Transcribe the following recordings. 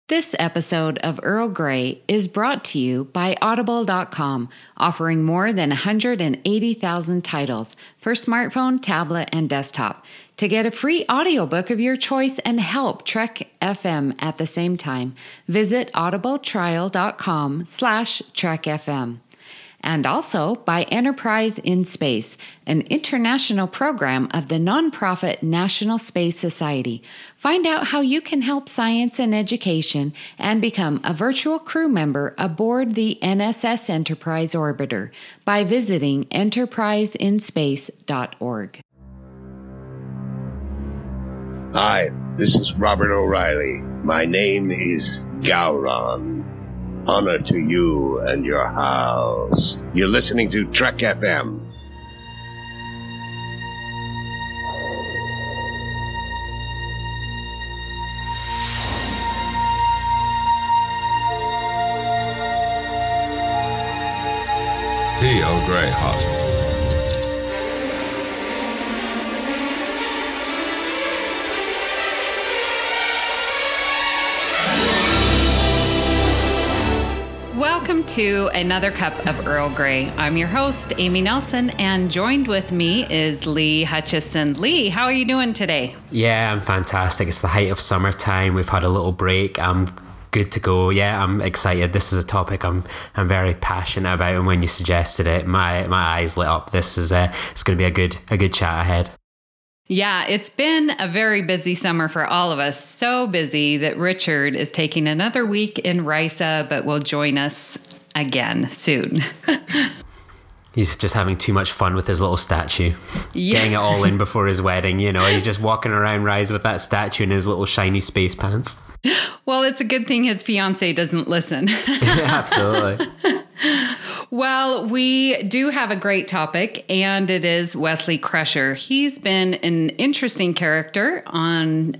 This episode of Earl Grey is brought to you by Audible.com, offering more than 180,000 titles for smartphone, tablet, and desktop. To get a free audiobook of your choice and help Trek FM at the same time, visit audibletrial.com/Trek FM. And also by Enterprise in Space, an international program of the nonprofit National Space Society. Find out how you can help science and education and become a virtual crew member aboard the NSS Enterprise Orbiter by visiting enterpriseinspace.org. Hi, this is Robert O'Reilly. My name is Gowron. Honor to you and your house. You're listening to Trek FM. T. Earl Grey Hospital. Welcome to another cup of Earl Grey. I'm your host, Amy Nelson, and joined with me is Lee Hutchison. Lee, how are you doing today? Yeah, I'm fantastic. It's the height of summertime. We've had a little break. I'm good to go. Yeah, I'm excited. This is a topic I'm very passionate about, and when you suggested it, my eyes lit up. This is it's going to be a good chat ahead. Yeah, it's been a very busy summer for all of us. So busy that Richard is taking another week in Risa, but will join us again soon. He's just having too much fun with his little statue. Yeah. Getting it all in before his wedding, you know. He's just walking around Risa with that statue in his little shiny space pants. Well, it's a good thing his fiance doesn't listen. Yeah, absolutely. Well, we do have a great topic, and it is Wesley Crusher. He's been an interesting character on...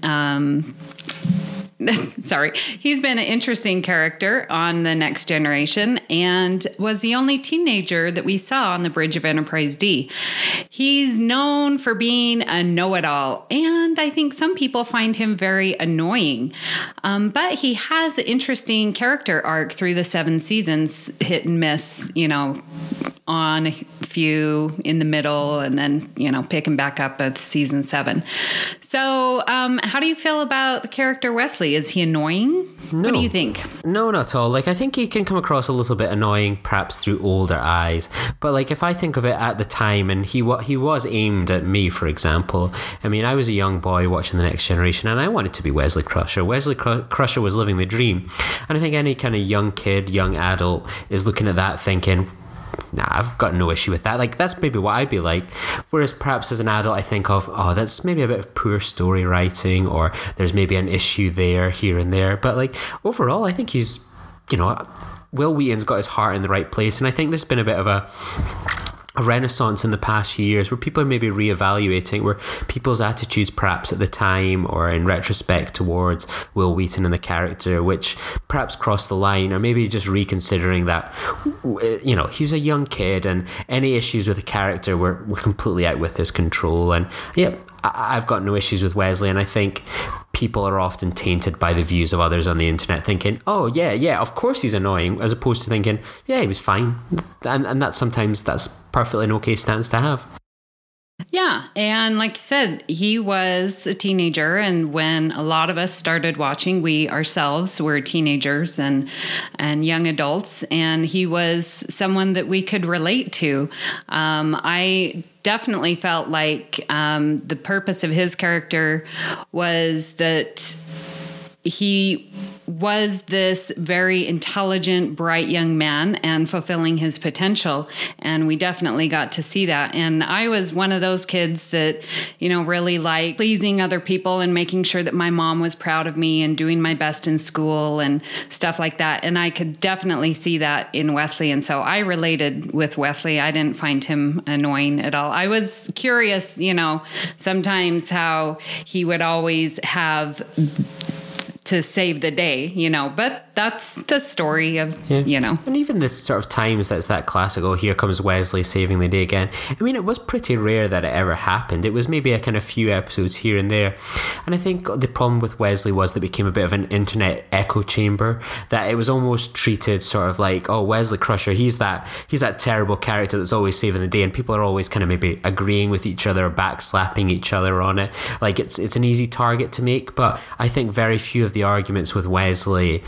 He's been an interesting character on The Next Generation and was the only teenager that we saw on the bridge of Enterprise D. He's known for being a know-it-all, and I think some people find him very annoying. But he has an interesting character arc through the 7 seasons, hit and miss, on a few in the middle, and then, picking back up at season 7. So how do you feel about the character Wesley? Is he annoying? No. What do you think? No, not at all. I think he can come across a little bit annoying, perhaps through older eyes. But if I think of it at the time, and he was aimed at me, for example. I mean, I was a young boy watching The Next Generation, and I wanted to be Wesley Crusher. Wesley Crusher was living the dream. And I think any kind of young kid, young adult is looking at that thinking, nah, I've got no issue with that. That's maybe what I'd be like. Whereas perhaps as an adult, I think of, that's maybe a bit of poor story writing, or there's maybe an issue there, here and there. But overall, I think he's, Wil Wheaton's got his heart in the right place. And I think there's been a bit of a renaissance in the past few years where people are maybe reevaluating, where people's attitudes perhaps at the time or in retrospect towards Wil Wheaton and the character, which perhaps crossed the line, or maybe just reconsidering that, he was a young kid and any issues with the character were completely out with his control. And yeah, I've got no issues with Wesley, and I think people are often tainted by the views of others on the internet thinking, oh yeah, of course he's annoying, as opposed to thinking, yeah, he was fine. And that's perfectly an okay stance to have. Yeah, and like you said, he was a teenager, and when a lot of us started watching, we ourselves were teenagers and young adults, and he was someone that we could relate to. I definitely felt like the purpose of his character was that he was this very intelligent, bright young man and fulfilling his potential. And we definitely got to see that. And I was one of those kids that, really liked pleasing other people and making sure that my mom was proud of me and doing my best in school and stuff like that. And I could definitely see that in Wesley. And so I related with Wesley. I didn't find him annoying at all. I was curious, sometimes how he would always have to save the day, but that's the story of, And even this sort of times that's that classic, oh, here comes Wesley saving the day again. I mean, it was pretty rare that it ever happened. It was maybe a kind of few episodes here and there. And I think the problem with Wesley was that it became a bit of an internet echo chamber, that it was almost treated sort of like, oh, Wesley Crusher, he's that terrible character that's always saving the day, and people are always kind of maybe agreeing with each other or backslapping each other on it. Like it's an easy target to make, but I think very few of the arguments with Wesley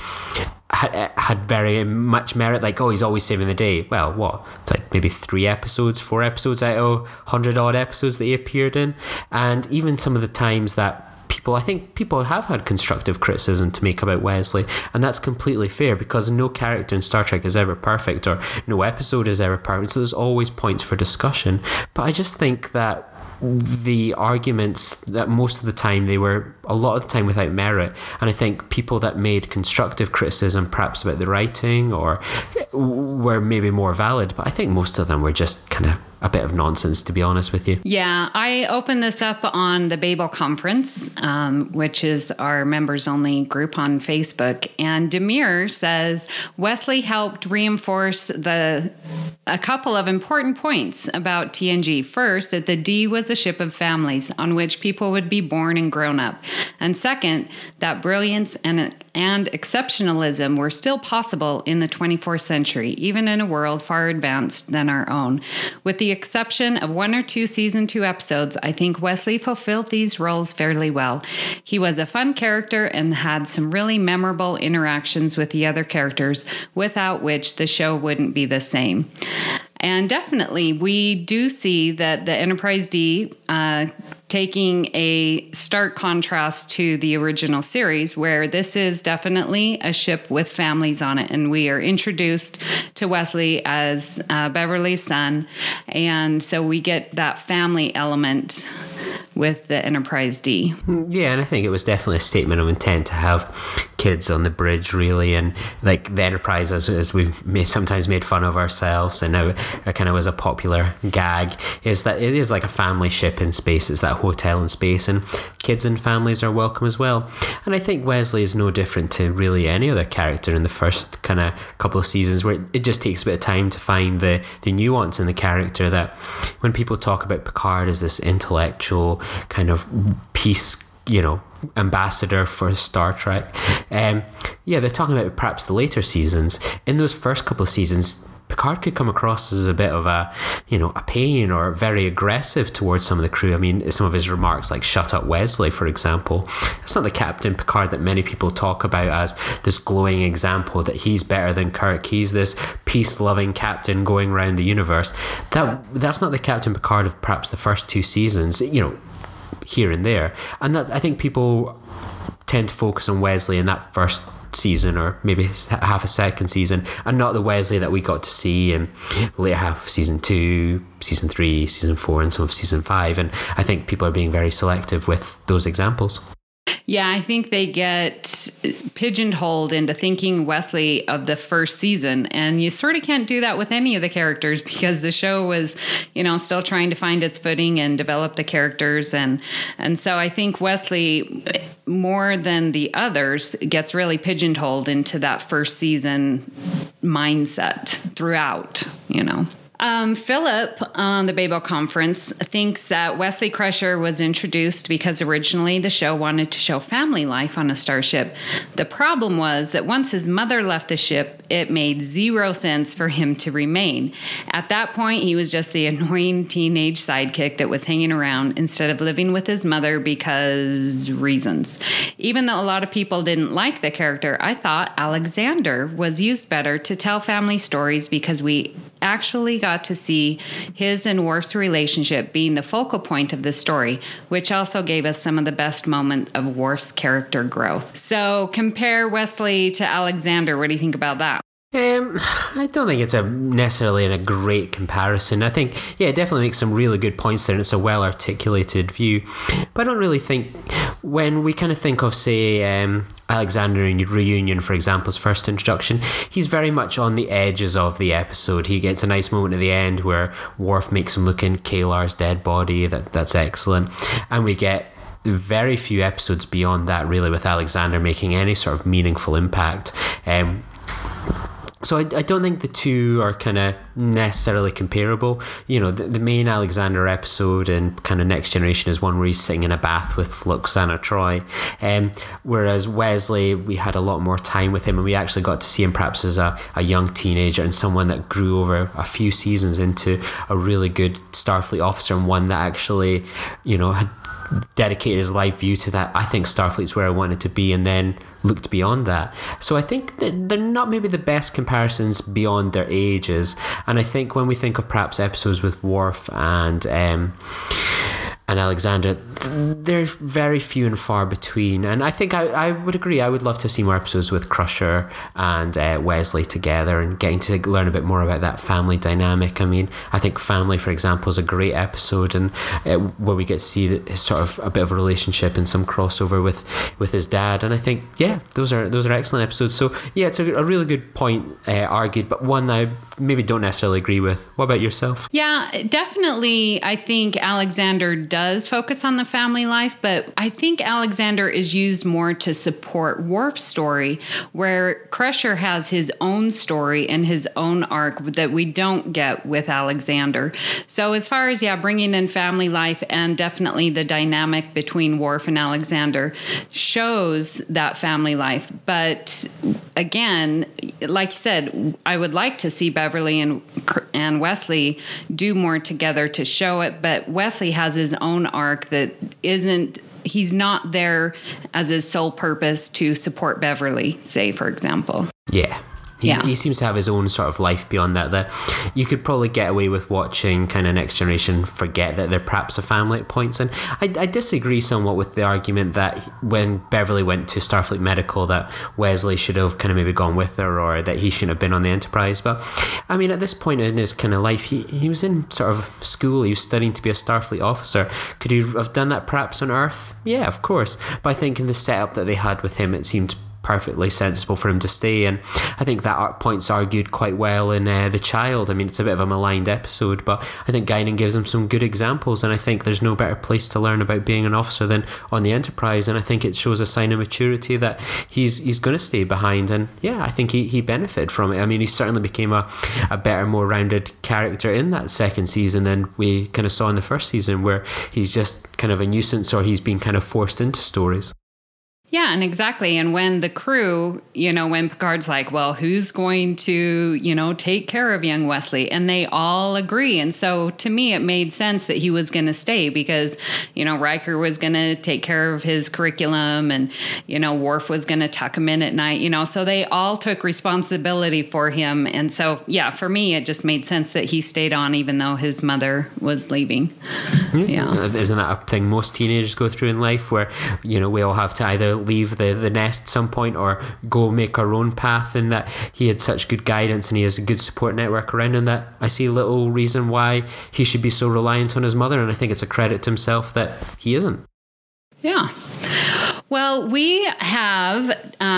had very much merit. Like, oh, he's always saving the day. Well, what? Like maybe 4 episodes out of 100 odd episodes that he appeared in. And even some of the times that I think people have had constructive criticism to make about Wesley, and that's completely fair because no character in Star Trek is ever perfect, or no episode is ever perfect, so there's always points for discussion. But I just think that the arguments that most of the time they were a lot of the time without merit, and I think people that made constructive criticism perhaps about the writing or were maybe more valid, but I think most of them were just kind of a bit of nonsense, to be honest with you. Yeah, I opened this up on the Babel Conference, which is our members-only group on Facebook, and Demir says Wesley helped reinforce a couple of important points about TNG. First, that the D was a ship of families on which people would be born and grown up. And second, that brilliance and exceptionalism were still possible in the 24th century, even in a world far advanced than our own. With the exception of 1 or 2 season 2 episodes, I think Wesley fulfilled these roles fairly well. He was a fun character and had some really memorable interactions with the other characters, without which the show wouldn't be the same. And definitely, we do see that the Enterprise D taking a stark contrast to the original series, where this is definitely a ship with families on it. And we are introduced to Wesley as Beverly's son. And so we get that family element with the Enterprise D. Yeah, and I think it was definitely a statement of intent to have kids on the bridge, really, and like the Enterprise, as we've sometimes made fun of ourselves, and now it kind of was a popular gag, is that it is like a family ship in space. It's that hotel in space, and kids and families are welcome as well. And I think Wesley is no different to really any other character in the first kind of couple of seasons, where it just takes a bit of time to find the nuance in the character, that when people talk about Picard as this intellectual kind of peace, ambassador for Star Trek, they're talking about perhaps the later seasons. In those first couple of seasons, Picard could come across as a bit of a pain, or very aggressive towards some of the crew. I mean, some of his remarks like "shut up, Wesley," for example. That's not the Captain Picard that many people talk about as this glowing example that he's better than Kirk. He's this peace-loving captain going around the universe. That's not the Captain Picard of perhaps the first 2 seasons, here and there. And that, I think people tend to focus on Wesley in that first season, or maybe half a second season, and not the Wesley that we got to see in later half of season 2, season 3, season 4, and some of season 5. And I think people are being very selective with those examples. Yeah, I think they get pigeonholed into thinking Wesley of the first season. And you sort of can't do that with any of the characters, because the show was, still trying to find its footing and develop the characters. And so I think Wesley, more than the others, gets really pigeonholed into that first season mindset throughout, Philip on the Babel Conference thinks that Wesley Crusher was introduced because originally the show wanted to show family life on a starship. The problem was that once his mother left the ship, it made 0 sense for him to remain. At that point, he was just the annoying teenage sidekick that was hanging around instead of living with his mother because reasons. Even though a lot of people didn't like the character, I thought Alexander was used better to tell family stories, because we actually got to see his and Worf's relationship being the focal point of the story, which also gave us some of the best moments of Worf's character growth. So compare Wesley to Alexander. What do you think about that? I don't think it's necessarily a great comparison. I think, it definitely makes some really good points there, and it's a well-articulated view. But I don't really think, when we kind of think of, say, Alexander in Reunion, for example, his first introduction, he's very much on the edges of the episode. He gets a nice moment at the end where Worf makes him look in Kalar's dead body. That's excellent. And we get very few episodes beyond that, really, with Alexander making any sort of meaningful impact. So I don't think the two are kind of necessarily comparable. You know, the main Alexander episode in kind of Next Generation is one where he's sitting in a bath with Lwaxana Troi. Whereas Wesley, we had a lot more time with him, and we actually got to see him perhaps as a young teenager and someone that grew over a few seasons into a really good Starfleet officer, and one that actually, you know, had dedicated his life view to that. I think Starfleet's where I wanted to be, and then looked beyond that. So I think that they're not maybe the best comparisons beyond their ages. And I think when we think of perhaps episodes with Worf and Alexander, they're very few and far between. And I think I would agree, I would love to see more episodes with Crusher and Wesley together and getting to learn a bit more about that family dynamic. I mean, I think Family, for example, is a great episode, and where we get to see sort of a bit of a relationship and some crossover with his dad. And I think, yeah, those are excellent episodes. So yeah, it's a really good point argued, but one I maybe don't necessarily agree with. What about yourself? Yeah, definitely. I think Alexander does focus on the family life, but I think Alexander is used more to support Worf's story, where Crusher has his own story and his own arc that we don't get with Alexander. So as far as, bringing in family life, and definitely the dynamic between Worf and Alexander shows that family life. But again, like you said, I would like to see Beverly and Wesley do more together to show it, but Wesley has his own arc that he's not there as his sole purpose to support Beverly, say, for example. Yeah. He seems to have his own sort of life beyond that you could probably get away with watching kind of Next Generation, forget that they're perhaps a family at points. And I disagree somewhat with the argument that when Beverly went to Starfleet Medical that Wesley should have kind of maybe gone with her, or that he shouldn't have been on the Enterprise. But I mean, at this point in his kind of life, he was in sort of school, he was studying to be a Starfleet officer. Could he have done that perhaps on Earth? Yeah, of course. But I think in the setup that they had with him, it seemed perfectly sensible for him to stay, and I think that point's argued quite well in The Child. I mean, it's a bit of a maligned episode, but I think Guinan gives him some good examples, and I think there's no better place to learn about being an officer than on the Enterprise, and I think it shows a sign of maturity that he's going to stay behind. And yeah, I think he benefited from it. I mean, he certainly became a better, more rounded character in that second season than we kind of saw in the first season, where he's just kind of a nuisance, or he's been kind of forced into stories. Yeah, and exactly. And when the crew, when Picard's like, well, who's going to, take care of young Wesley? And they all agree. And so to me, it made sense that he was going to stay because, Riker was going to take care of his curriculum, and, Worf was going to tuck him in at night, so they all took responsibility for him. And so, yeah, for me, it just made sense that he stayed on even though his mother was leaving. Yeah. Isn't that a thing most teenagers go through in life, where, we all have to either leave the nest at some point or go make our own path, and that he had such good guidance and he has a good support network around him that I see little reason why he should be so reliant on his mother, and I think it's a credit to himself that he isn't. Yeah. Well, we have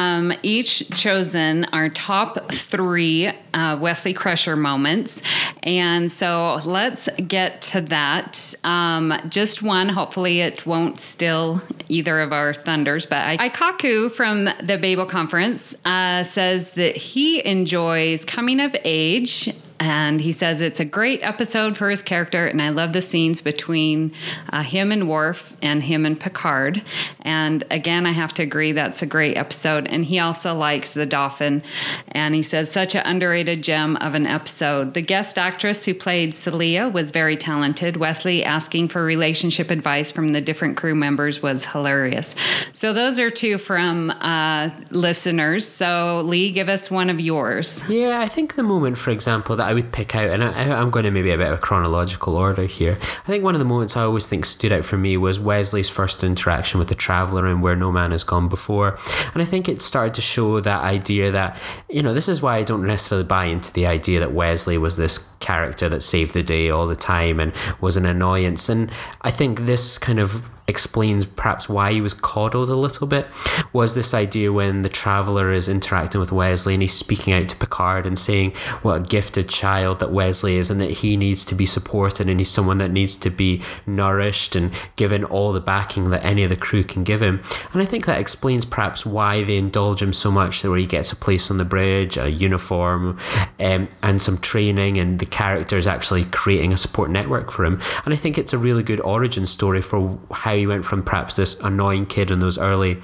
each chosen our top 3 Wesley Crusher moments. And so let's get to that. Just one. Hopefully it won't steal either of our thunders. But Ikaku from the Babel Conference says that he enjoys coming of age. And he says it's a great episode for his character, and I love the scenes between him and Worf and him and Picard. And again, I have to agree, that's a great episode. And he also likes the dolphin, and he says such an underrated gem of an episode. The guest actress who played Celia was very talented. Wesley asking for relationship advice from the different crew members was hilarious. So those are 2 from listeners. So Lee, give us one of yours. Yeah, I think the moment, for example, that I would pick out, and I'm going to maybe a bit of a chronological order here. I think one of the moments I always think stood out for me was Wesley's first interaction with the Traveller and Where No Man Has Gone Before. And I think it started to show that idea that, this is why I don't necessarily buy into the idea that Wesley was this character that saved the day all the time and was an annoyance. And I think this kind of explains perhaps why he was coddled a little bit, was this idea when the Traveller is interacting with Wesley and he's speaking out to Picard and saying what a gifted child that Wesley is, and that he needs to be supported and he's someone that needs to be nourished and given all the backing that any of the crew can give him. And I think that explains perhaps why they indulge him so much, where he gets a place on the bridge, a uniform, and some training, and the character is actually creating a support network for him. And I think it's a really good origin story for how he went from perhaps this annoying kid in those early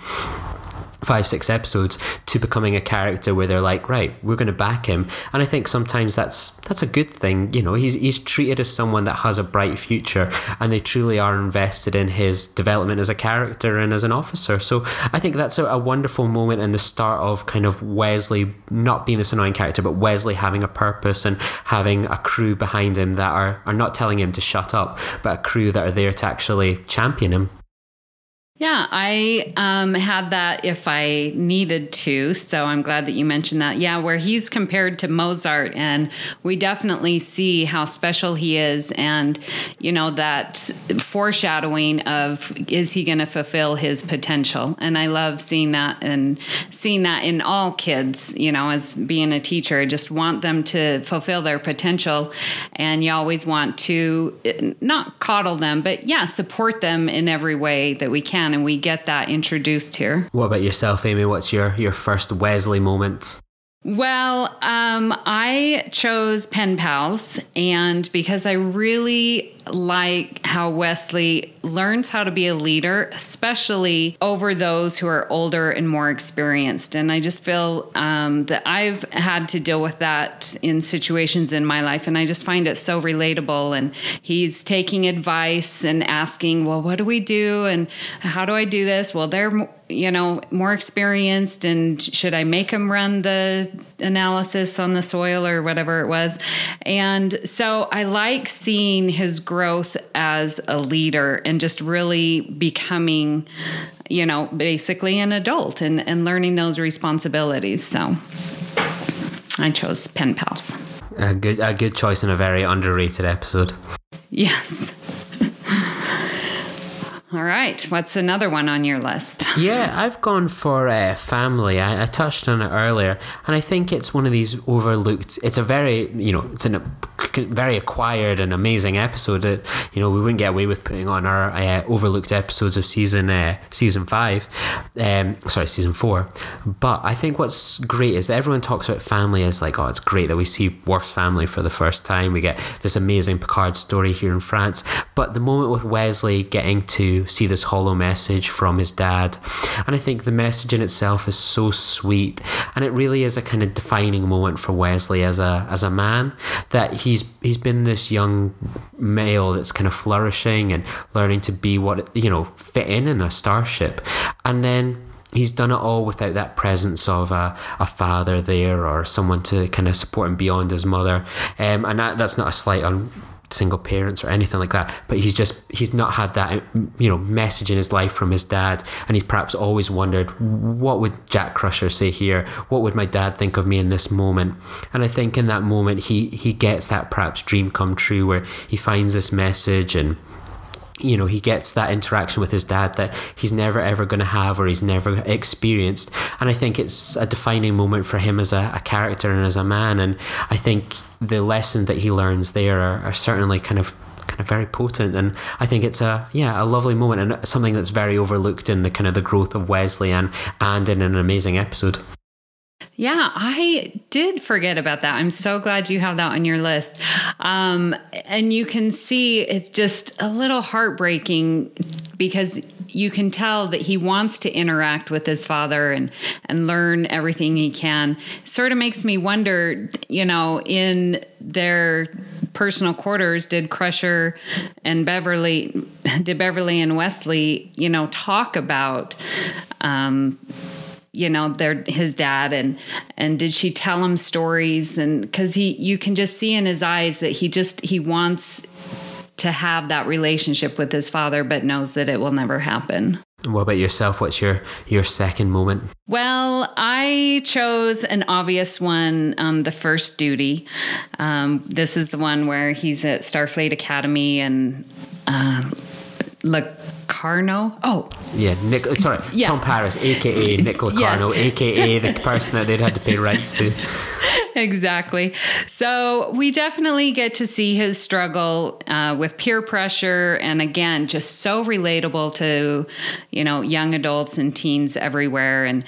5-6 episodes to becoming a character where they're like, right, we're going to back him. And I think sometimes that's a good thing. You know, he's treated as someone that has a bright future, and they truly are invested in his development as a character and as an officer. So I think that's a wonderful moment in the start of kind of Wesley not being this annoying character, but Wesley having a purpose and having a crew behind him that are not telling him to shut up, but a crew that are there to actually champion him. Yeah, I had that if I needed to, so I'm glad that you mentioned that. Yeah, where he's compared to Mozart, and we definitely see how special he is, and, you know, that foreshadowing of, is he going to fulfill his potential? And I love seeing that, and seeing that in all kids, you know, as being a teacher. I just want them to fulfill their potential, and you always want to not coddle them, but yeah, support them in every way that we can. And we get that introduced here. What about yourself, Amy? What's your first Wesley moment? Well, I chose Pen Pals, and because I really like how Wesley learns how to be a leader, especially over those who are older and more experienced. And I just feel that I've had to deal with that in situations in my life, and I just find it so relatable. And he's taking advice and asking, well, what do we do? And how do I do this? Well, they're, you know, more experienced, and should I make them run the analysis on the soil or whatever it was? And so I like seeing his growth as a leader and just really becoming, you know, basically an adult and learning those responsibilities. So I chose Pen Pals. A good choice in a very underrated episode. Yes. All right. What's another one on your list? Yeah, I've gone for family. I touched on it earlier, and I think it's one of these overlooked. It's a very, you know, it's a very acquired and amazing episode that, you know, we wouldn't get away with putting on our overlooked episodes of season 4. But I think what's great is that everyone talks about family as like, oh, it's great that we see Worf's family for the first time. We get this amazing Picard story here in France. But the moment with Wesley getting to see this hollow message from his dad, and I think the message in itself is so sweet, and it really is a kind of defining moment for Wesley as a man, that he's been this young male that's kind of flourishing and learning to be what, you know, fit in a starship, and then he's done it all without that presence of a father there, or someone to kind of support him beyond his mother, and that's not a slight on single parents or anything like that, but he's not had that, you know, message in his life from his dad, and he's perhaps always wondered, what would Jack Crusher say here? What would my dad think of me in this moment? And I think in that moment he gets that perhaps dream come true, where he finds this message, and, you know, he gets that interaction with his dad that he's never ever going to have, or he's never experienced. And I think it's a defining moment for him as a character and as a man. And I think the lesson that he learns there are certainly kind of very potent. And I think it's a lovely moment, and something that's very overlooked in the kind of the growth of Wesley and in an amazing episode. Yeah, I did forget about that. I'm so glad you have that on your list. And you can see it's just a little heartbreaking, because you can tell that he wants to interact with his father and learn everything he can. It sort of makes me wonder, you know, in their personal quarters, did Beverly and Wesley, you know, talk about you know, his dad, and did she tell him stories? And because you can just see in his eyes that he wants to have that relationship with his father, but knows that it will never happen. What about yourself? What's your second moment? Well, I chose an obvious one, the first duty. This is the one where he's at Starfleet Academy, and Locarno. Oh, Yeah, Tom Paris, a.k.a. Nick Locarno, Yes. a.k.a. the person that they'd had to pay rights to. exactly. So we definitely get to see his struggle with peer pressure. And again, just so relatable to, young adults and teens everywhere. And,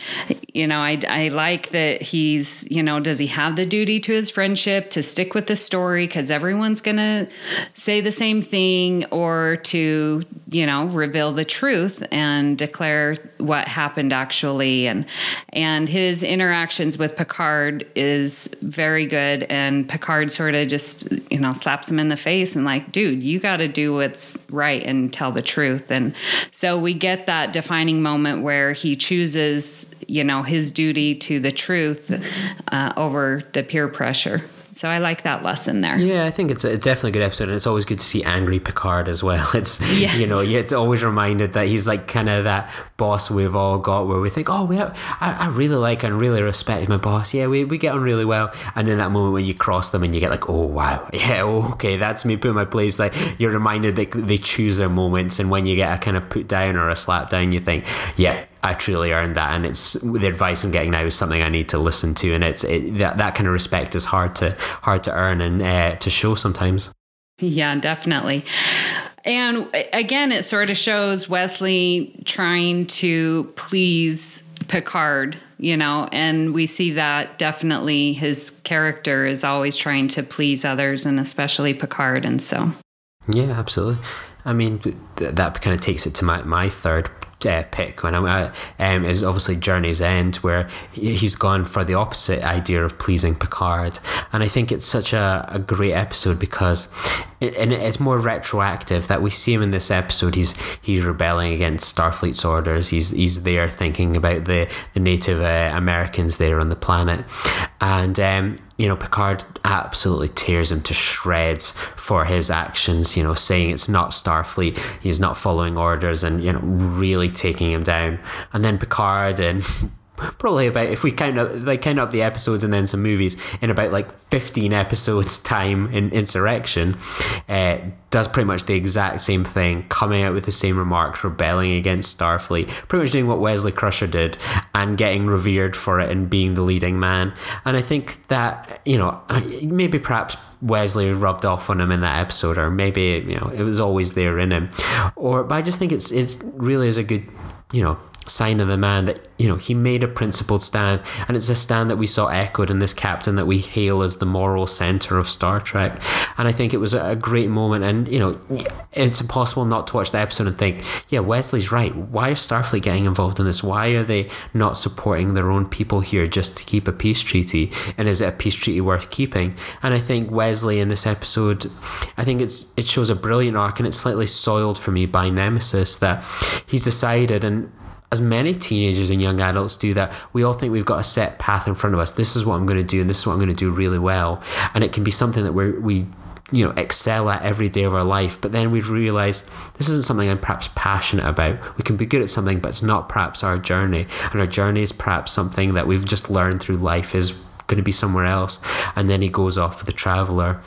I like that he's, does he have the duty to his friendship to stick with the story? Because everyone's going to say the same thing, or to, reveal the truth and declare what happened actually. And his interactions with Picard is very good. And Picard sort of just, slaps him in the face and like, dude, you got to do what's right and tell the truth. And so we get that defining moment where he chooses, his duty to the truth over the peer pressure. So I like that lesson there. Yeah, I think it's definitely a good episode, and it's always good to see angry Picard as well. It's, Yes. it's always reminded that he's like kind of that boss we've all got where we think, I really like and really respect my boss. Yeah, we get on really well. And then that moment when you cross them and you get like, oh, wow. Yeah, okay, that's me put in my place. Like, you're reminded that they choose their moments, and when you get a kind of put down or a slap down, you think, yeah, I truly earned that, and it's the advice I'm getting now is something I need to listen to, and that kind of respect is hard to earn and to show sometimes. Yeah, definitely. And again, it sort of shows Wesley trying to please Picard, and we see that definitely his character is always trying to please others, and especially Picard. And so, yeah, absolutely. I mean, that kind of takes it to my third pick when is obviously Journey's End, where he's gone for the opposite idea of pleasing Picard. And I think it's such a great episode because it's more retroactive that we see him in this episode. He's rebelling against Starfleet's orders. He's there thinking about the Native Americans there on the planet, and Picard absolutely tears him to shreds for his actions, saying it's not Starfleet, he's not following orders, and really taking him down. And then Picard, and probably about, if we count up the episodes and then some movies, in about like 15 episodes time in Insurrection, does pretty much the exact same thing, coming out with the same remarks, rebelling against Starfleet, pretty much doing what Wesley Crusher did and getting revered for it and being the leading man. And I think that, maybe perhaps Wesley rubbed off on him in that episode, or maybe, it was always there in him. But I just think it really is a good, sign of the man that, he made a principled stand, and it's a stand that we saw echoed in this captain that we hail as the moral center of Star Trek. And I think it was a great moment, and it's impossible not to watch the episode and think, yeah, Wesley's right. Why is Starfleet getting involved in this? Why are they not supporting their own people here just to keep a peace treaty? And is it a peace treaty worth keeping? And I think Wesley in this episode, I think it shows a brilliant arc, and it's slightly soiled for me by Nemesis, that he's decided, and as many teenagers and young adults do, that we all think we've got a set path in front of us. This is what I'm going to do, and this is what I'm going to do really well. And it can be something that we excel at every day of our life. But then we realise this isn't something I'm perhaps passionate about. We can be good at something, but it's not perhaps our journey. And our journey is perhaps something that we've just learned through life is going to be somewhere else. And then he goes off for the Traveller.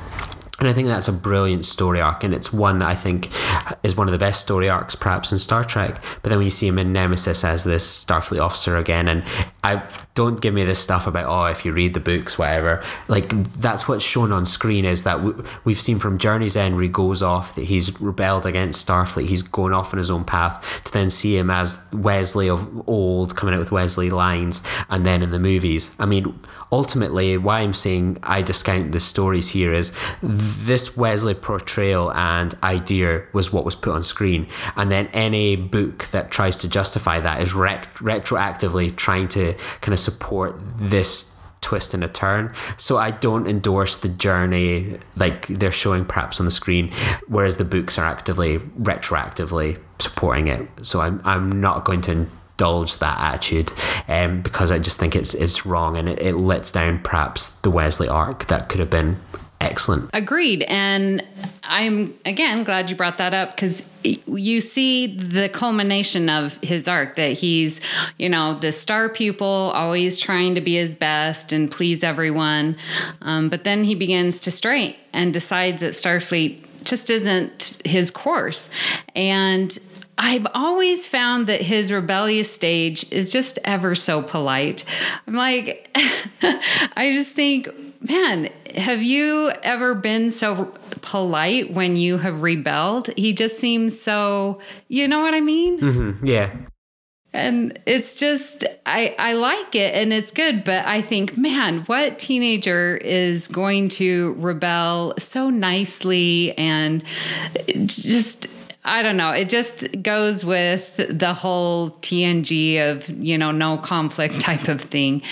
And I think that's a brilliant story arc, and it's one that I think is one of the best story arcs perhaps in Star Trek. But then when you see him in Nemesis as this Starfleet officer again, and don't give me this stuff about, if you read the books, whatever. Like, that's what's shown on screen, is that we've seen from Journey's End where he goes off, that he's rebelled against Starfleet, he's going off on his own path, to then see him as Wesley of old, coming out with Wesley lines, and then in the movies. I mean, ultimately, why I'm saying I discount the stories here is this Wesley portrayal and idea was what was put on screen, and then any book that tries to justify that is retroactively trying to kind of support this twist and a turn. So I don't endorse the journey like they're showing perhaps on the screen, whereas the books are actively retroactively supporting it. So I'm not going to indulge that attitude, because I just think it's wrong, and it lets down perhaps the Wesley arc that could have been excellent. Agreed. And I'm, again, glad you brought that up, because you see the culmination of his arc, that he's, the star pupil, always trying to be his best and please everyone. But then he begins to stray and decides that Starfleet just isn't his course. And I've always found that his rebellious stage is just ever so polite. I'm like, I just think, man, have you ever been so polite when you have rebelled? He just seems so, you know what I mean? Mm-hmm. Yeah. And it's just, I like it and it's good, but I think, man, what teenager is going to rebel so nicely and just... I don't know. It just goes with the whole TNG of, no conflict type of thing.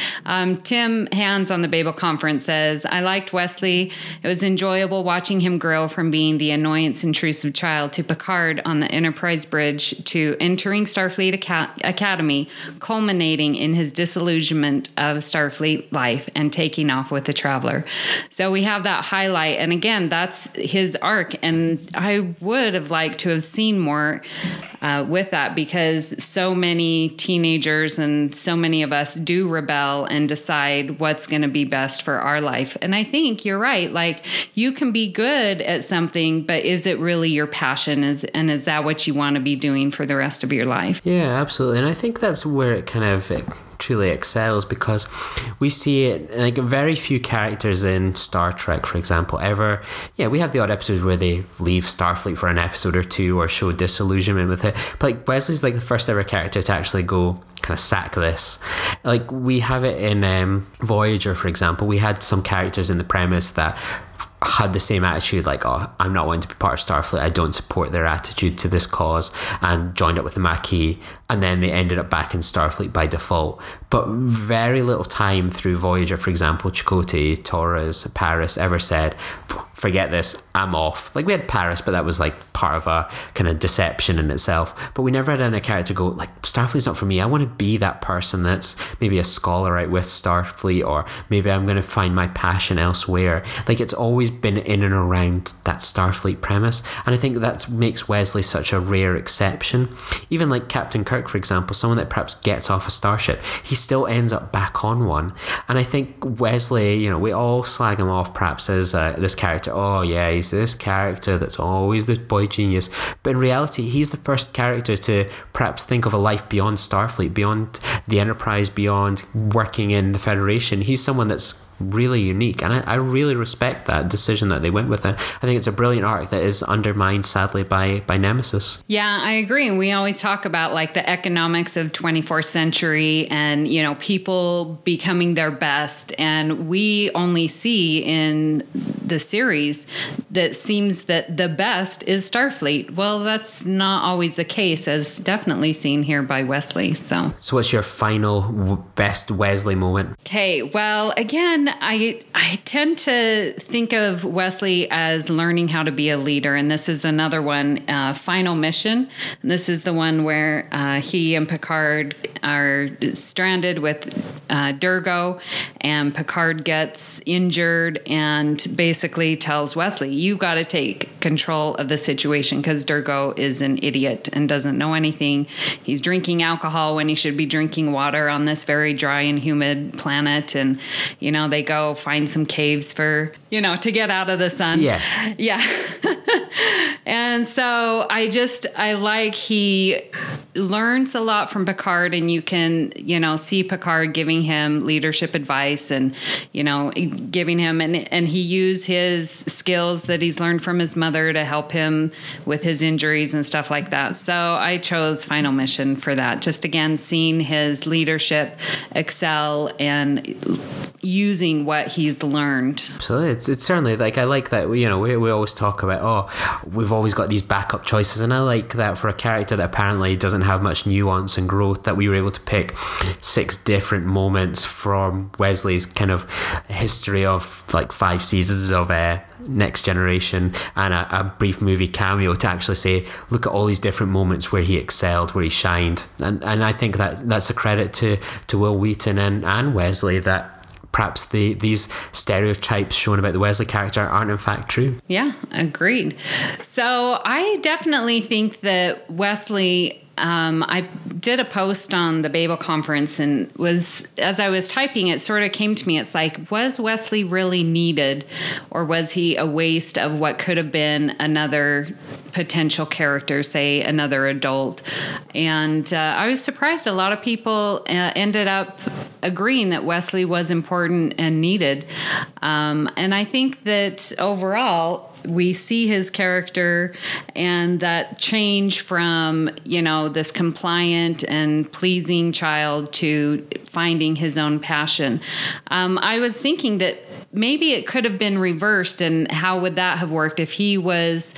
Tim Hands on the Babel Conference says, I liked Wesley. It was enjoyable watching him grow from being the annoyance intrusive child to Picard on the Enterprise bridge to entering Starfleet Academy, culminating in his disillusionment of Starfleet life and taking off with the Traveler. So we have that highlight. And again, that's his arc. And I would have liked to have seen more with that, because so many teenagers and so many of us do rebel and decide what's going to be best for our life. And I think you're right. Like, you can be good at something, but is it really your passion? Is that what you want to be doing for the rest of your life? Yeah, absolutely. And I think that's where it kind of truly excels, because we see it like very few characters in Star Trek, for example, ever. Yeah, we have the odd episodes where they leave Starfleet for an episode or two or show disillusionment with it. But like, Wesley's like the first ever character to actually go kind of sack this. Like, we have it in Voyager, for example. We had some characters in the premise that had the same attitude, like, oh, I'm not wanting to be part of Starfleet, I don't support their attitude to this cause, and joined up with the Maquis, and then they ended up back in Starfleet by default. But very little time through Voyager, for example, Chakotay, Torres, Paris ever said, forget this, I'm off. Like, we had Paris, but that was like part of a kind of deception in itself. But we never had any character go, like, Starfleet's not for me. I want to be that person that's maybe a scholar out with Starfleet, or maybe I'm going to find my passion elsewhere. Like, it's always been in and around that Starfleet premise. And I think that makes Wesley such a rare exception. Even like Captain Kirk, for example, someone that perhaps gets off a starship, he still ends up back on one. And I think Wesley, we all slag him off perhaps as this character. Oh yeah, he's this character that's always the boy genius. But in reality, he's the first character to perhaps think of a life beyond Starfleet, beyond the Enterprise, beyond working in the Federation. He's someone that's really unique, and I really respect that decision that they went with it. I think it's a brilliant arc that is undermined sadly by Nemesis. Yeah, I agree. And we always talk about like the economics of 24th century and people becoming their best, and we only see in the series that seems that the best is Starfleet. Well, that's not always the case, as definitely seen here by Wesley. So what's your final best Wesley moment? Okay, well, again, I tend to think of Wesley as learning how to be a leader, and this is another one, Final Mission. And this is the one where he and Picard are stranded with Durgo, and Picard gets injured and basically tells Wesley, you got to take control of the situation, because Durgo is an idiot and doesn't know anything. He's drinking alcohol when he should be drinking water on this very dry and humid planet, and they go find some caves for to get out of the sun. Yeah And so I like he learns a lot from Picard, and you can see Picard giving him leadership advice and giving him and he used his skills that he's learned from his mother to help him with his injuries and stuff like that. So I chose Final Mission for that. Just again, seeing his leadership excel and using what he's learned. So it's certainly like, I like that, we always talk about, we've always got these backup choices, and I like that for a character that apparently doesn't have much nuance and growth, that we were able to pick 6 different moments from Wesley's kind of history of like 5 seasons of Next Generation and a brief movie cameo to actually say, look at all these different moments where he excelled, where he shined. And I think that's a credit to Wil Wheaton and Wesley, that perhaps these stereotypes shown about the Wesley character aren't in fact true. Yeah, agreed. So I definitely think that Wesley, I did a post on the Babel conference, and as I was typing, it sort of came to me. It's like, was Wesley really needed, or was he a waste of what could have been another potential character, say another adult? And I was surprised. A lot of people ended up agreeing that Wesley was important and needed. And I think that overall, we see his character and that change from, this compliant and pleasing child to finding his own passion. I was thinking that maybe it could have been reversed, and how would that have worked if he was,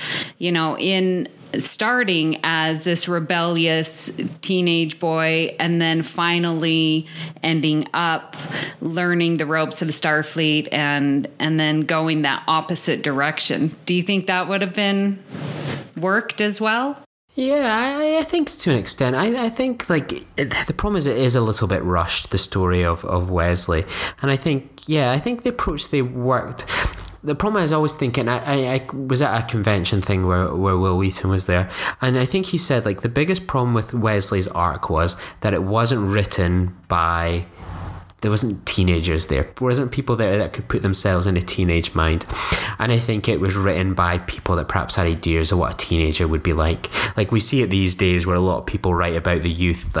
in starting as this rebellious teenage boy and then finally ending up learning the ropes of Starfleet and then going that opposite direction. Do you think that would have been worked as well? Yeah, I think to an extent. I think the problem is it is a little bit rushed, the story of Wesley. And I think the approach they worked. The problem is always thinking, I was at a convention thing where Wil Wheaton was there, and I think he said the biggest problem with Wesley's arc was that it wasn't written by, there wasn't teenagers there. There wasn't people there that could put themselves in a teenage mind. And I think it was written by people that perhaps had ideas of what a teenager would be like. Like we see it these days where a lot of people write about the youth,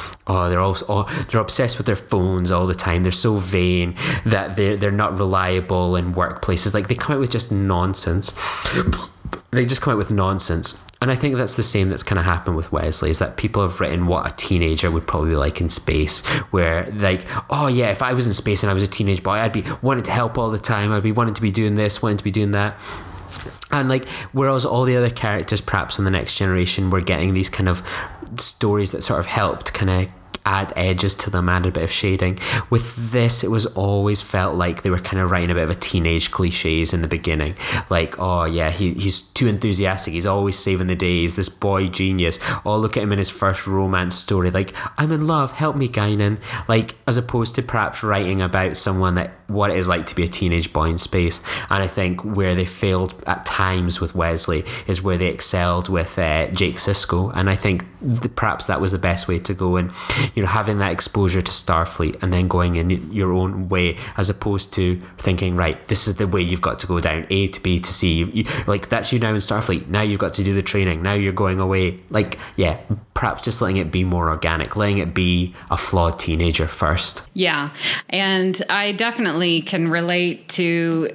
they're obsessed with their phones all the time. They're so vain that they're not reliable in workplaces. They come out with just nonsense. They just come out with nonsense. And I think that's the same that's kind of happened with Wesley, is that people have written what a teenager would probably be like in space, where if I was in space and I was a teenage boy, I'd be wanting to help all the time. I'd be wanting to be doing this, wanting to be doing that. And whereas all the other characters perhaps in the next generation were getting these kind of stories that sort of helped kind of add edges to them, add a bit of shading. With this, it was always felt like they were kind of writing a bit of a teenage cliches in the beginning. He's too enthusiastic. He's always saving the day. He's this boy genius. Oh, look at him in his first romance story. I'm in love. Help me, Guinan. As opposed to perhaps writing about someone what it is like to be a teenage boy in space. And I think where they failed at times with Wesley is where they excelled with Jake Sisko. And I think perhaps that was the best way to go. And having that exposure to Starfleet and then going in your own way, as opposed to thinking, right, this is the way you've got to go down, A to B to C. That's you now in Starfleet. Now you've got to do the training. Now you're going away. Perhaps just letting it be more organic, letting it be a flawed teenager first. Yeah. And I definitely can relate to,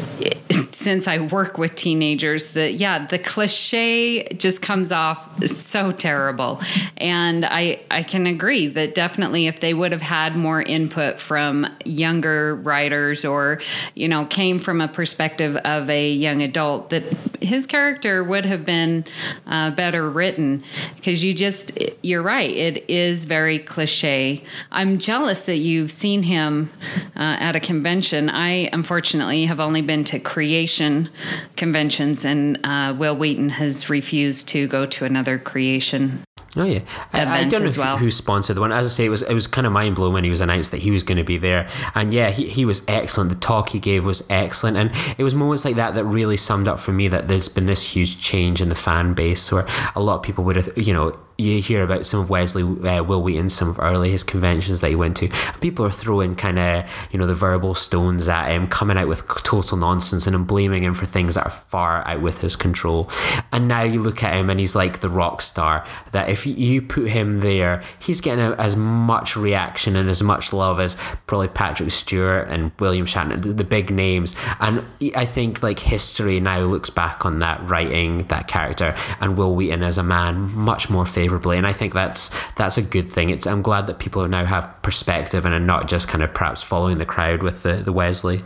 since I work with teenagers, the cliche just comes off so terrible. And I can agree that definitely if they would have had more input from younger writers or, came from a perspective of a young adult, that his character would have been better written, because you're right. It is very cliche. I'm jealous that you've seen him at a convention. I, unfortunately, have only been to creation conventions, and Wil Wheaton has refused to go to another creation. Oh yeah, I don't know who sponsored the one. As I say, it was kind of mind blowing when he was announced that he was going to be there, and yeah, he was excellent. The talk he gave was excellent, and it was moments like that really summed up for me that there's been this huge change in the fan base, where a lot of people would have, you hear about some of Wesley, Wil Wheaton, some of his conventions that he went to, and people are throwing kind of, the verbal stones at him, coming out with total nonsense and blaming him for things that are far out with his control. And now you look at him and he's like the rock star, that if you put him there, he's getting as much reaction and as much love as probably Patrick Stewart and William Shatner, the big names. And I think history now looks back on that writing, that character, and Wil Wheaton as a man much more favorably. And I think that's a good thing. I'm glad that people now have perspective and are not just kind of perhaps following the crowd with the Wesley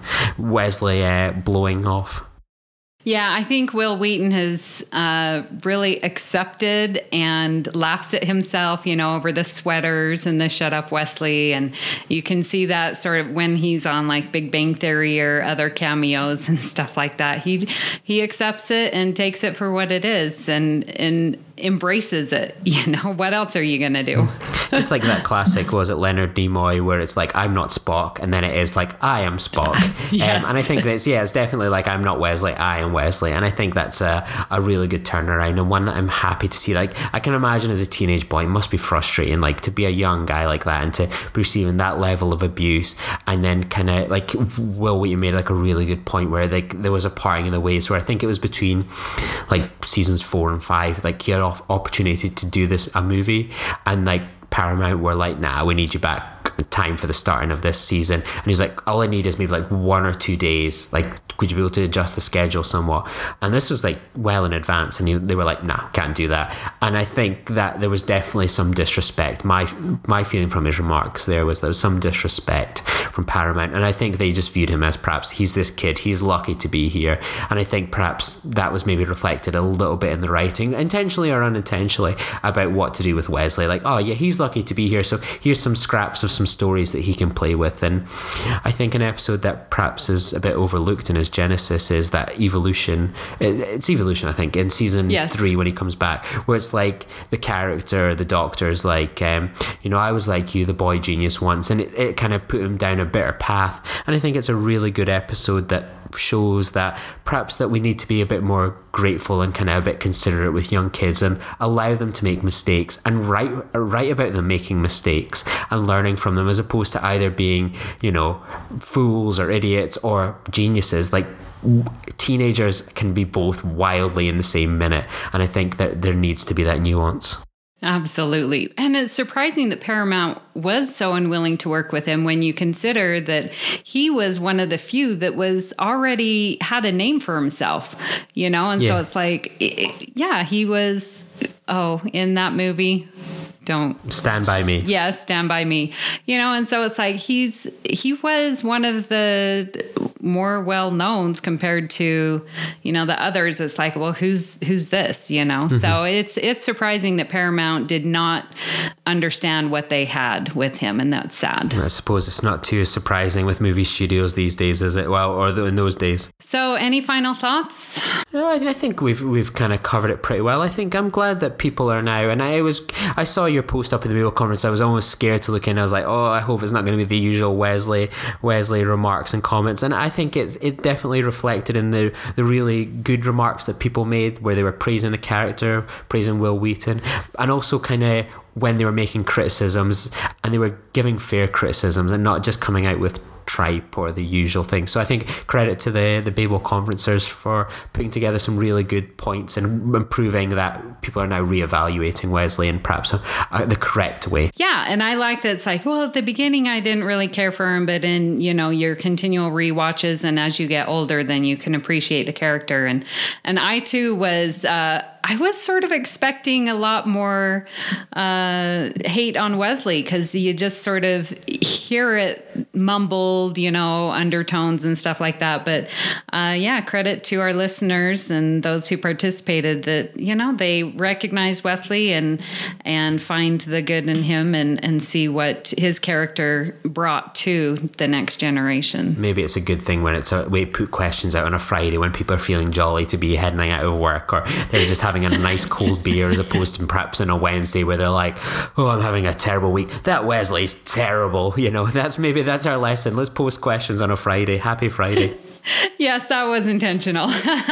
blowing off. Yeah, I think Wil Wheaton has really accepted and laughs at himself, over the sweaters and the Shut Up Wesley. And you can see that sort of when he's on Big Bang Theory or other cameos and stuff like that. He accepts it and takes it for what it is. And embraces it. What else are you going to do? It's like that classic, was it Leonard Nimoy, where it's like, I'm not Spock, and then it is like, I am Spock. Yes. And I think that's, it's definitely like, I'm not Wesley, I am Wesley. And I think that's a really good turnaround, and one that I'm happy to see. Like, I can imagine as a teenage boy, it must be frustrating, like, to be a young guy like that and to be receiving that level of abuse. And then kind of like, Will Wheaton made like a really good point where like there was a parting of the ways, where I think it was between like seasons 4 and 5, like he had opportunity to do a movie, and like Paramount were like, nah, we need you back time for the starting of this season. And he's like, all I need is maybe like 1 or 2 days, like could you be able to adjust the schedule somewhat? And this was like well in advance, and they were like, nah, can't do that. And I think that there was definitely some disrespect. My feeling from his remarks there was some disrespect from Paramount, and I think they just viewed him as perhaps he's this kid, he's lucky to be here. And I think perhaps that was maybe reflected a little bit in the writing, intentionally or unintentionally, about what to do with Wesley. Like, oh yeah, he's lucky to be here, so here's some scraps of some stories that he can play with. And I think an episode that perhaps is a bit overlooked in his genesis is that evolution. It's evolution, I think, in season 3 when he comes back, where it's like the character, the Doctor's like, I was like you, the boy genius once, and it kind of put him down a bitter path. And I think it's a really good episode that shows that perhaps that we need to be a bit more grateful and kind of a bit considerate with young kids and allow them to make mistakes and write about them making mistakes and learning from them, as opposed to either being, fools or idiots or geniuses. Like, teenagers can be both wildly in the same minute, and I think that there needs to be that nuance. Absolutely. And it's surprising that Paramount was so unwilling to work with him when you consider that he was one of the few that was already had a name for himself, And so it's like, he was, in that movie. Don't Stand By Me. Yeah, Stand By Me. And so it's like he was one of the more well-knowns compared to, the others. It's like, well, who's this, Mm-hmm. So it's surprising that Paramount did not understand what they had with him, and that's sad. I suppose it's not too surprising with movie studios these days, is it? Well, or in those days. So any final thoughts? No, I think we've kind of covered it pretty well. I think I'm glad that people are now, and I saw your post up in the Mail conference. I was almost scared to look in. I was like, I hope it's not going to be the usual Wesley remarks and comments. And I think it definitely reflected in the really good remarks that people made, where they were praising the character, praising Will Wheaton, and also kind of when they were making criticisms, and they were giving fair criticisms and not just coming out with tripe or the usual thing. So I think credit to the Babel conferencers for putting together some really good points and proving that people are now reevaluating Wesley in perhaps the correct way. Yeah, and I like that it's like, well, at the beginning I didn't really care for him, but in your continual rewatches and as you get older, then you can appreciate the character. And I too was I was sort of expecting a lot more hate on Wesley, because you just sort of hear it mumbled, undertones and stuff like that. But credit to our listeners and those who participated that, they recognize Wesley and find the good in him and see what his character brought to the next generation. Maybe it's a good thing when we put questions out on a Friday when people are feeling jolly to be heading out of work, or they're just having a nice cold beer, as opposed to perhaps on a Wednesday where they're like, I'm having a terrible week. That Wesley's terrible. That's our lesson. Let's post questions on a Friday. Happy Friday. Yes, that was intentional.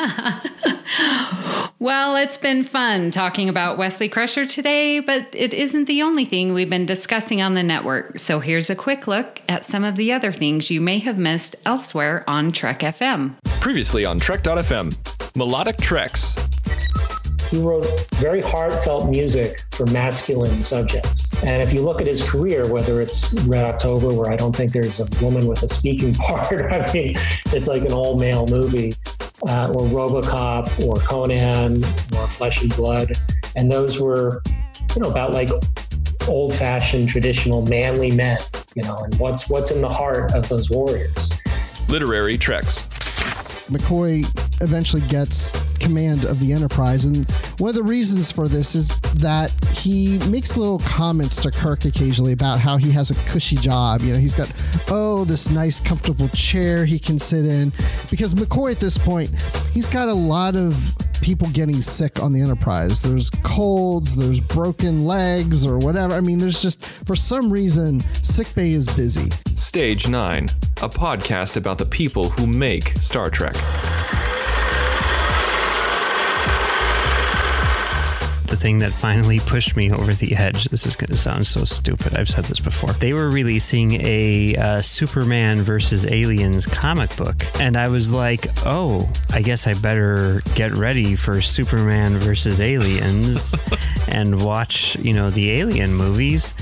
Well, it's been fun talking about Wesley Crusher today, but it isn't the only thing we've been discussing on the network. So here's a quick look at some of the other things you may have missed elsewhere on Trek FM. Previously on Trek.fm, Melodic Treks. He wrote very heartfelt music for masculine subjects. And if you look at his career, whether it's Red October, where I don't think there's a woman with a speaking part, I mean, it's like an all-male movie, or RoboCop, or Conan, or Flesh and Blood. And those were, about like old-fashioned, traditional, manly men, and what's in the heart of those warriors. Literary Treks. McCoy eventually gets command of the Enterprise, and one of the reasons for this is that he makes little comments to Kirk occasionally about how he has a cushy job. He's got this nice comfortable chair he can sit in, because McCoy at this point, he's got a lot of people getting sick on the Enterprise. There's colds, there's broken legs or whatever. I mean, there's just, for some reason, sickbay is busy. Stage 9, a podcast about the people who make Star Trek. The thing that finally pushed me over the edge, this is going to sound so stupid, I've said this before. They were releasing a Superman versus Aliens comic book, and I was like, oh, I guess I better get ready for Superman versus Aliens and watch, the Alien movies.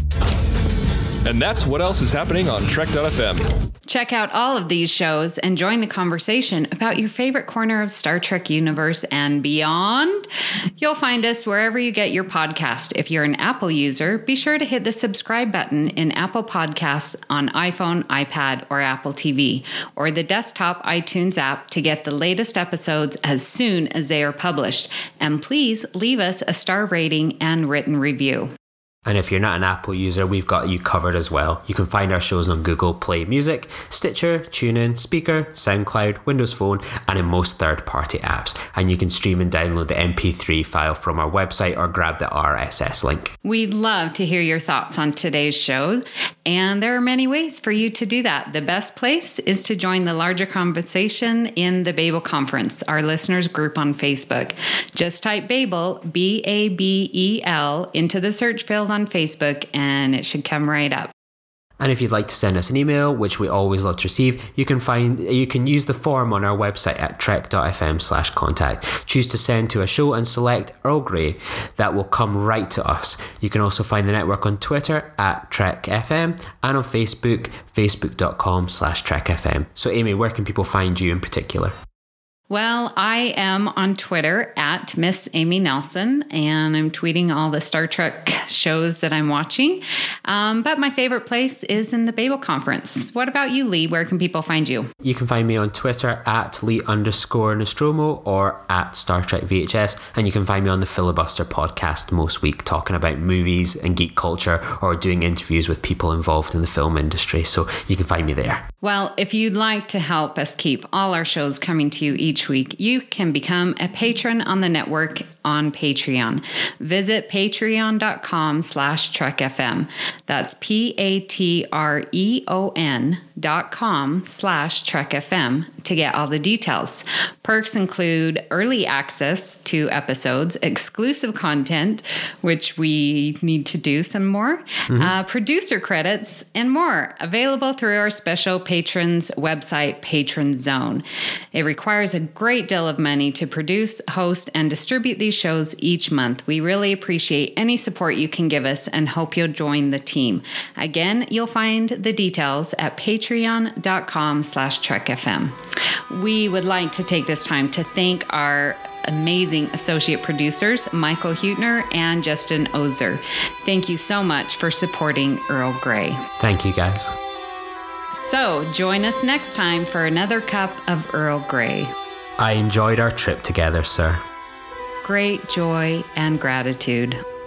And that's what else is happening on Trek.fm. Check out all of these shows and join the conversation about your favorite corner of Star Trek universe and beyond. You'll find us wherever you get your podcast. If you're an Apple user, be sure to hit the subscribe button in Apple Podcasts on iPhone, iPad, or Apple TV, or the desktop iTunes app to get the latest episodes as soon as they are published. And please leave us a star rating and written review. And if you're not an Apple user, we've got you covered as well. You can find our shows on Google Play Music, Stitcher, TuneIn, Speaker, SoundCloud, Windows Phone, and in most third-party apps. And you can stream and download the MP3 file from our website or grab the RSS link. We'd love to hear your thoughts on today's show, and there are many ways for you to do that. The best place is to join the larger conversation in the Babel Conference, our listeners group on Facebook. Just type Babel, B-A-B-E-L, into the search field on Facebook, and it should come right up. And if you'd like to send us an email, which we always love to receive, you can use the form on our website at trek.fm/contact. Choose to send to a show and select Earl Grey. That will come right to us. You can also find the network on Twitter at TrekFM and on Facebook, facebook.com/TrekFM. So Amy, where can people find you in particular? Well, I am on Twitter at Miss Amy Nelson, and I'm tweeting all the Star Trek shows that I'm watching. But my favorite place is in the Babel Conference. What about you, Lee? Where can people find you? You can find me on Twitter at Lee_Nostromo or at Star Trek VHS. And you can find me on the Filibuster podcast most week, talking about movies and geek culture or doing interviews with people involved in the film industry. So you can find me there. Well, if you'd like to help us keep all our shows coming to you each week, you can become a patron on the network on Patreon. Visit patreon.com/TrekFM. That's patreon.com/TrekFM to get all the details. Perks include early access to episodes, exclusive content, which we need to do some more, producer credits, and more, available through our special patrons website, Patron Zone. It requires a great deal of money to produce, host, and distribute these shows each month. We really appreciate any support you can give us and hope you'll join the team. Again, you'll find the details at patreon.com/TrekFM. We would like to take this time to thank our amazing associate producers, Michael Hutner and Justin Ozer. Thank you so much for supporting Earl Grey. Thank you, guys. So join us next time for another cup of Earl Grey. I enjoyed our trip together, sir. Great joy and gratitude.